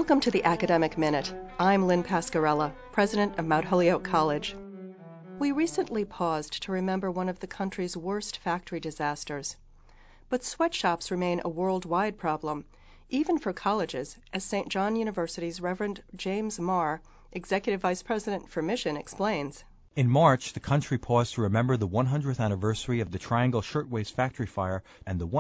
Welcome to the Academic Minute. I'm Lynn Pascarella, president of Mount Holyoke College. We recently paused to remember one of the country's worst factory disasters. But sweatshops remain a worldwide problem, even for colleges, as St. John University's Reverend James Marr, executive vice president for Mission, explains. In March, the country paused to remember the 100th anniversary of the Triangle Shirtwaist Factory fire and the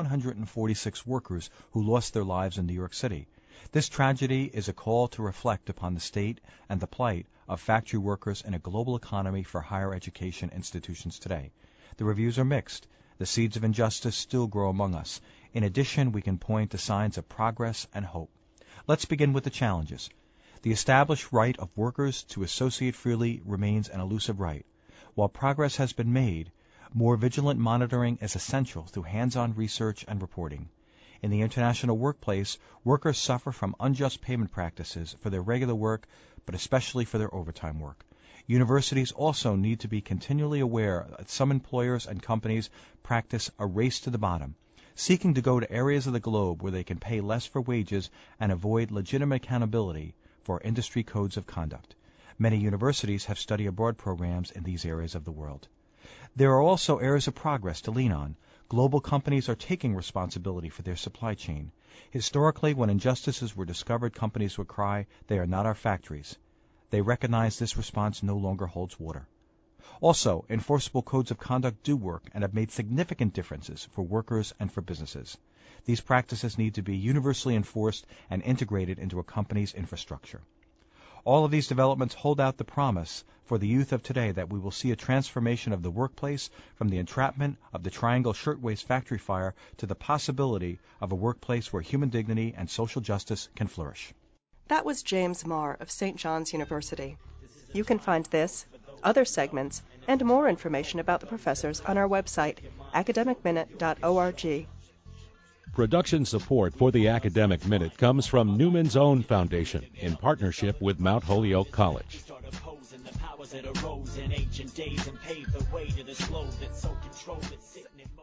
146 workers who lost their lives in New York City. This tragedy is a call to reflect upon the state and the plight of factory workers in a global economy for higher education institutions today. The reviews are mixed. The seeds of injustice still grow among us. In addition, we can point to signs of progress and hope. Let's begin with the challenges. The established right of workers to associate freely remains an elusive right. While progress has been made, more vigilant monitoring is essential through hands-on research and reporting. In the international workplace, workers suffer from unjust payment practices for their regular work, but especially for their overtime work. Universities also need to be continually aware that some employers and companies practice a race to the bottom, seeking to go to areas of the globe where they can pay less for wages and avoid legitimate accountability for industry codes of conduct. Many universities have study abroad programs in these areas of the world. There are also areas of progress to lean on. Global companies are taking responsibility for their supply chain. Historically, when injustices were discovered, companies would cry, "They are not our factories." They recognize this response no longer holds water. Also, enforceable codes of conduct do work and have made significant differences for workers and for businesses. These practices need to be universally enforced and integrated into a company's infrastructure. All of these developments hold out the promise for the youth of today that we will see a transformation of the workplace from the entrapment of the Triangle Shirtwaist Factory fire to the possibility of a workplace where human dignity and social justice can flourish. That was James Marr of St. John's University. You can find this, other segments, and more information about the professors on our website, academicminute.org. Production support for the Academic Minute comes from Newman's Own Foundation in partnership with Mount Holyoke College. That arose in ancient days and paved the way to the slow that so controlled it sitting in